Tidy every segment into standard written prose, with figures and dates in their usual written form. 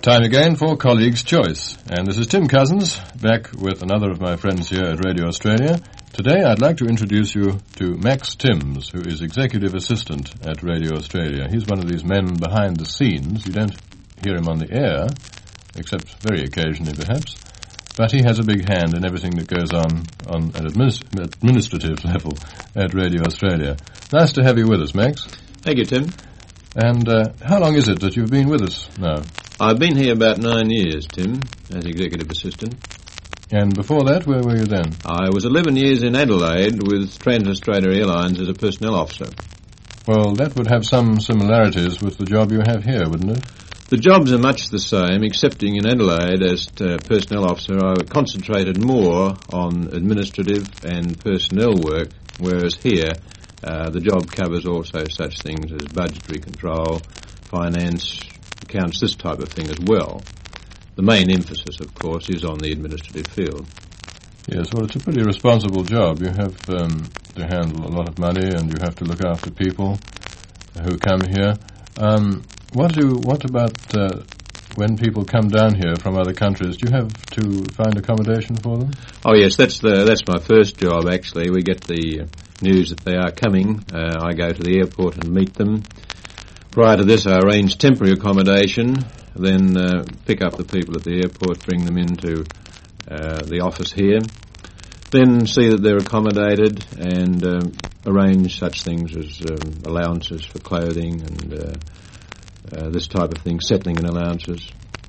Time again for Colleagues' Choice. And this is Tim Cousins, back with another of my friends here at Radio Australia. Today I'd like to introduce you to Max Timms, who is Executive Assistant at Radio Australia. He's one of these men behind the scenes. You don't hear him on the air, except very occasionally perhaps, but he has a big hand in everything that goes on an administrative level at Radio Australia. Nice to have you with us, Max. Thank you, Tim. And how long is it that you've been with us now? I've been here about 9 years, Tim, as Executive Assistant. And before that, where were you then? I was 11 years in Adelaide with Trans-Australia Airlines as a personnel officer. Well, that would have some similarities with the job you have here, wouldn't it? The jobs are much the same, excepting in Adelaide as personnel officer I concentrated more on administrative and personnel work, whereas here the job covers also such things as budgetary control, finance, accounts, this type of thing as well. The main emphasis, of course, is on the administrative field. Yes, well, it's a pretty responsible job. You have to handle a lot of money and you have to look after people who come here. What about when people come down here from other countries? Do you have to find accommodation for them? Oh, yes, that's my first job, actually. We get the news that they are coming. I go to the airport and meet them. Prior to this, I arrange temporary accommodation, then pick up the people at the airport, bring them into the office here, then see that they're accommodated and arrange such things as allowances for clothing and this type of thing, settling and allowances.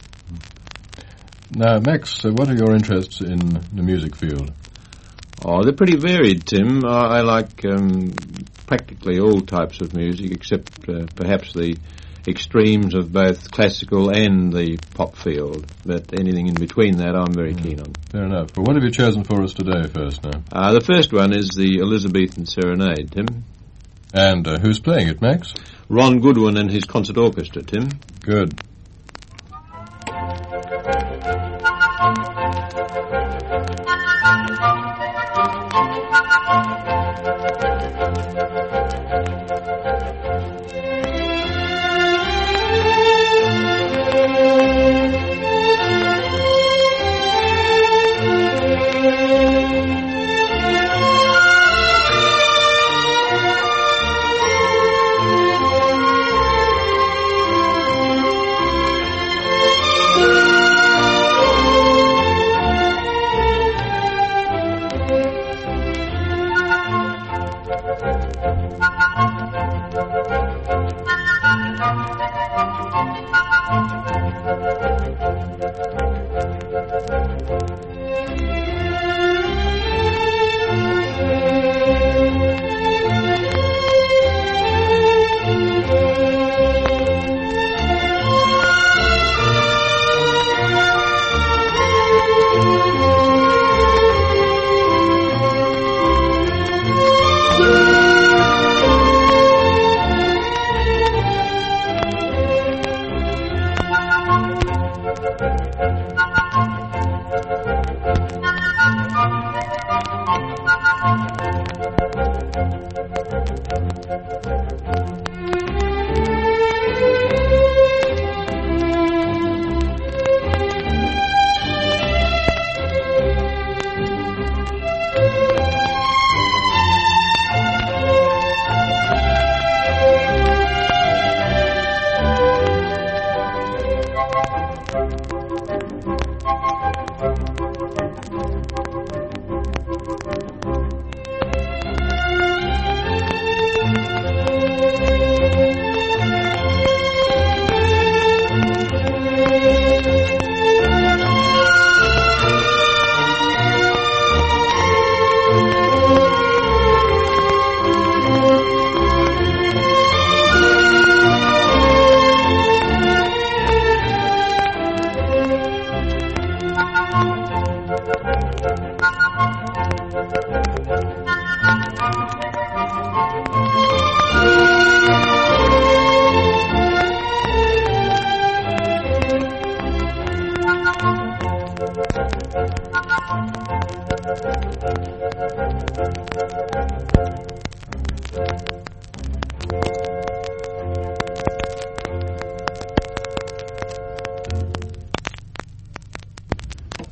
Now, Max, what are your interests in the music field? Oh, they're pretty varied, Tim. I like practically all types of music, except perhaps the extremes of both classical and the pop field. But anything in between that I'm very keen on. Fair enough. Well, what have you chosen for us today first now? The first one is the Elizabethan Serenade, Tim. And who's playing it, Max? Ron Goodwin and his concert orchestra, Tim. Good.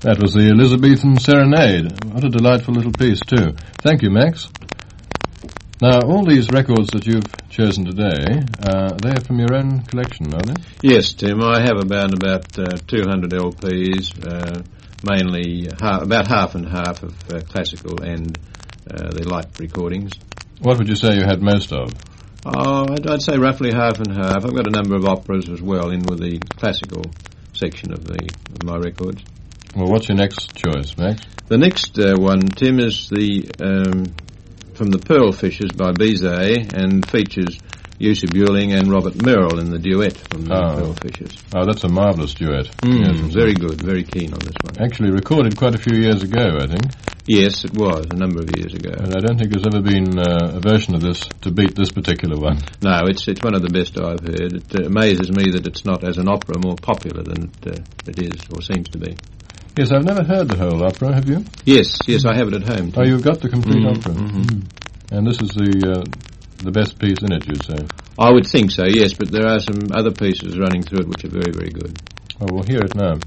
That was the Elizabethan Serenade. What a delightful little piece, too. Thank you, Max. Now, all these records that you've chosen today, they're from your own collection, are they? Yes, Tim. I have about 200 LPs, mainly about half and half of classical and the light recordings. What would you say you had most of? Oh, I'd say roughly half and half. I've got a number of operas as well in with the classical section of my records. Well, what's your next choice, Max? The next one, Tim, is from the Pearl Fishers by Bizet and features Jussi Björling and Robert Merrill in the duet from the Pearl Fishers. Oh, that's a marvellous duet. Yes, very good, very keen on this one. Actually recorded quite a few years ago, I think. Yes, it was, a number of years ago. And I don't think there's ever been a version of this to beat this particular one. No, it's one of the best I've heard. It amazes me that it's not, as an opera, more popular than it is, or seems to be. Yes, I've never heard the whole opera, have you? Yes, I have it at home, too. Oh, you've got the complete opera. And this is the best piece in it, you'd say? I would think so, yes, but there are some other pieces running through it which are very, very good. Oh, we'll hear it now.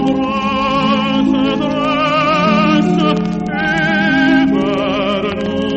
Ever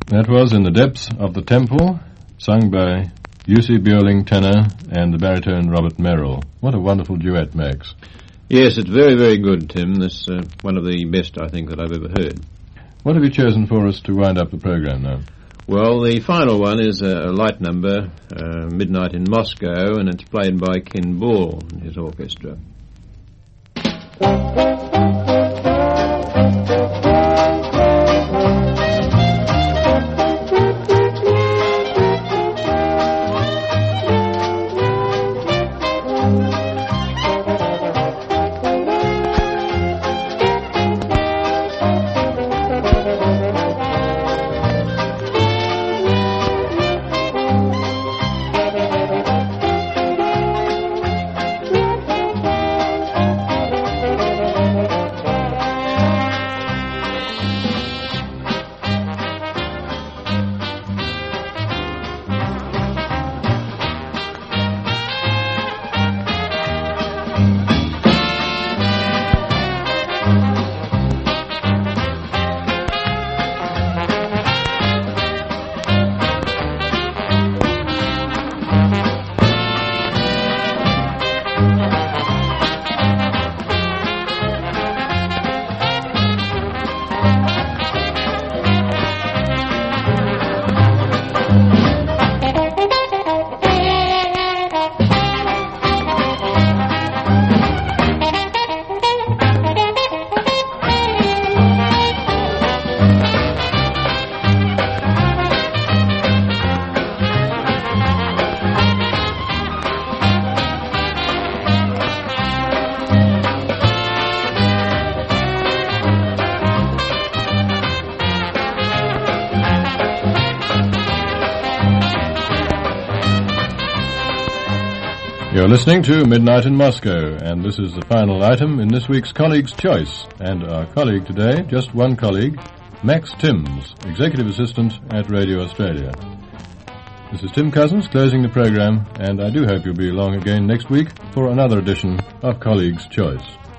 That was In the Depths of the Temple, sung by Jussi Björling tenor and the baritone Robert Merrill. What a wonderful duet, Max. Yes, it's very, very good, Tim. This one of the best, I think, that I've ever heard. What have you chosen for us to wind up the program now? Well, the final one is a light number, Midnight in Moscow, and it's played by Ken Ball and his orchestra. You're listening to Midnight in Moscow, and this is the final item in this week's Colleague's Choice. And our colleague today, just one colleague, Max Timms, Executive Assistant at Radio Australia. This is Tim Cousins closing the program, and I do hope you'll be along again next week for another edition of Colleague's Choice.